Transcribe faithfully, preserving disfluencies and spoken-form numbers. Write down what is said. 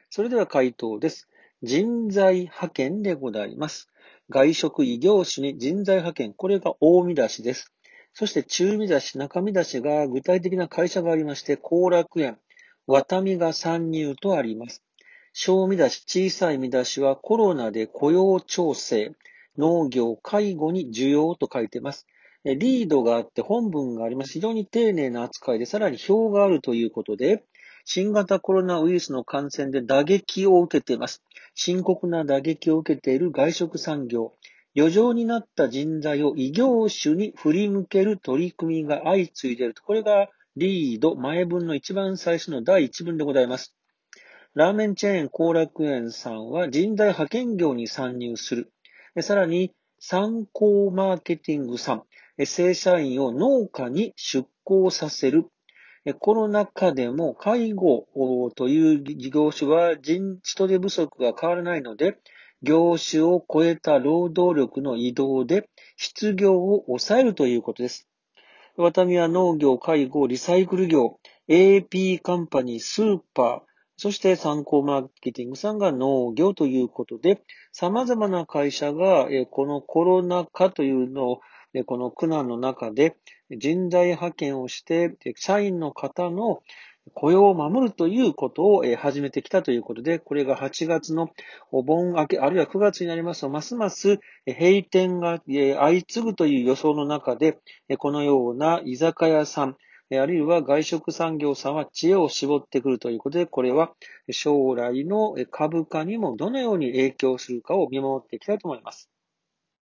それでは回答です。人材派遣でございます。外食異業種に人材派遣。これが大見出しです。そして中見出し、中見出しが具体的な会社がありまして、後楽園、ワタミが参入とあります。小見出し、小さい見出しはコロナで雇用調整、農業、介護に需要と書いています。リードがあって本文があります。非常に丁寧な扱いで、さらに表があるということで、新型コロナウイルスの感染で打撃を受けています。深刻な打撃を受けている外食産業。余剰になった人材を異業種に振り向ける取り組みが相次いでいる。これがリード前文の一番最初の第一文でございます。ラーメンチェーン後楽園さんは人材派遣業に参入する。さらに、参考マーケティングさん、正社員を農家に出向させる。コロナ禍でも介護という事業種は人手不足が変わらないので、業種を超えた労働力の移動で失業を抑えるということです。ワタミは農業、介護、リサイクル業、エーピー カンパニー、スーパー、そして参考マーケティングさんが農業ということで、様々な会社がこのコロナ禍というのをこの苦難の中で人材派遣をして、社員の方の雇用を守るということを始めてきたということで、これがはちがつのお盆明け、あるいはくがつになりますと、ますます閉店が相次ぐという予想の中で、このような居酒屋さん、あるいは外食産業さんは知恵を絞ってくるということで、これは将来の株価にもどのように影響するかを見守っていきたいと思います。